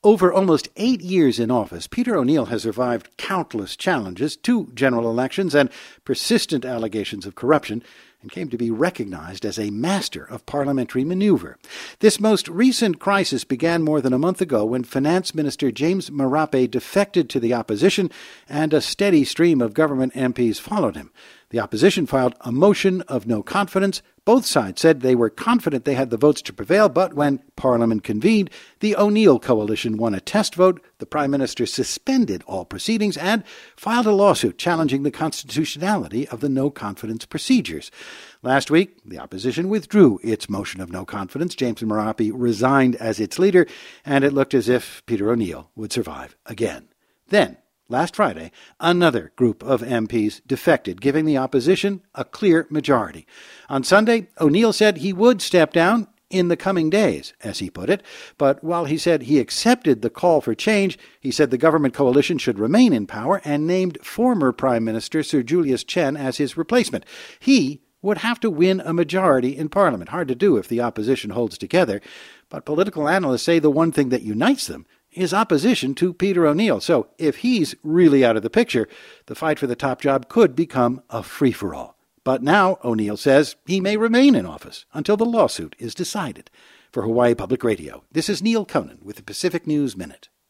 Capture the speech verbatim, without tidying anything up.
Over almost eight years in office, Peter O'Neill has survived countless challenges, two general elections, and persistent allegations of corruption, and came to be recognized as a master of parliamentary maneuver. This most recent crisis began more than a month ago when Finance Minister James Marape defected to the opposition, and a steady stream of government M Ps followed him. The opposition filed a motion of no confidence. Both sides said they were confident they had the votes to prevail, but when Parliament convened, the O'Neill coalition won a test vote. The Prime Minister suspended all proceedings and filed a lawsuit challenging the constitutionality of the no-confidence procedures. Last week, the opposition withdrew its motion of no confidence. James Marape resigned as its leader, and it looked as if Peter O'Neill would survive again. Then, last Friday, another group of M Ps defected, giving the opposition a clear majority. On Sunday, O'Neill said he would step down in the coming days, as he put it. But while he said he accepted the call for change, he said the government coalition should remain in power and named former Prime Minister Sir Julius Chen as his replacement. He would have to win a majority in Parliament. Hard to do if the opposition holds together. But political analysts say the one thing that unites them is opposition to Peter O'Neill. So if he's really out of the picture, the fight for the top job could become a free-for-all. But now, O'Neill says, he may remain in office until the lawsuit is decided. For Hawaii Public Radio, this is Neil Conan with the Pacific News Minute.